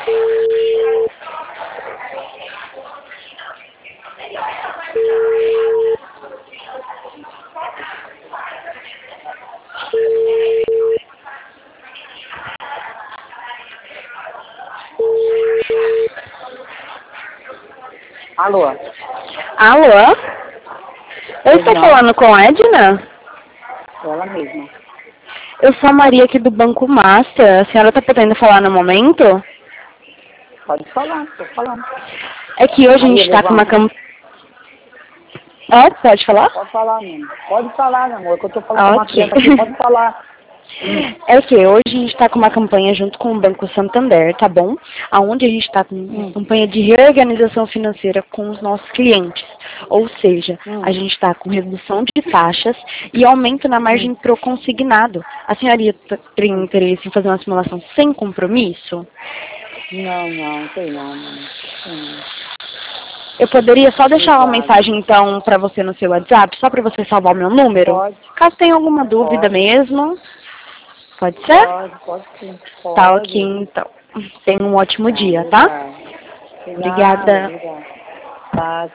Alô? Alô? Eu estou falando com a Edna? Ela mesma. Eu sou a Maria aqui do Banco Master. A senhora está podendo falar no momento? Pode falar, tô falando. É que hoje a gente Maria, está com uma levanta. campanha... Pode falar? Pode falar, meu amor. Pode falar, meu amor, que eu tô falando com uma Ok. criança aqui, pode falar. É que hoje a gente está com uma campanha junto com o Banco Santander, tá bom? Aonde a gente está com uma campanha de reorganização financeira com os nossos clientes. Ou seja, a gente está com redução de taxas e aumento na margem pro consignado. A senhoria tem interesse em fazer uma simulação sem compromisso? Não, tem não, mano. Eu poderia só deixar uma Obrigada. mensagem, então, para você no seu WhatsApp, só para você salvar o meu número? Pode, Caso tenha alguma dúvida pode, mesmo. Pode ser? pode sim, Tá ok, pode. então. Tenha um ótimo Tá, dia, tá? obrigada. Obrigada. Obrigada. Tá,